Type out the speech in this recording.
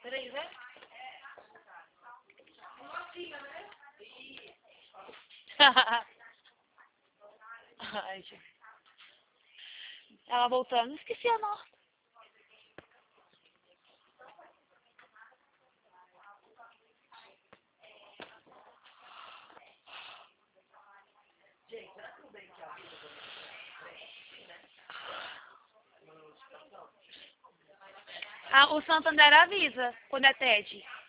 Peraí, né? Ai, gente. Ela voltando, esqueci a nota. Ah, o Santander avisa quando é TED.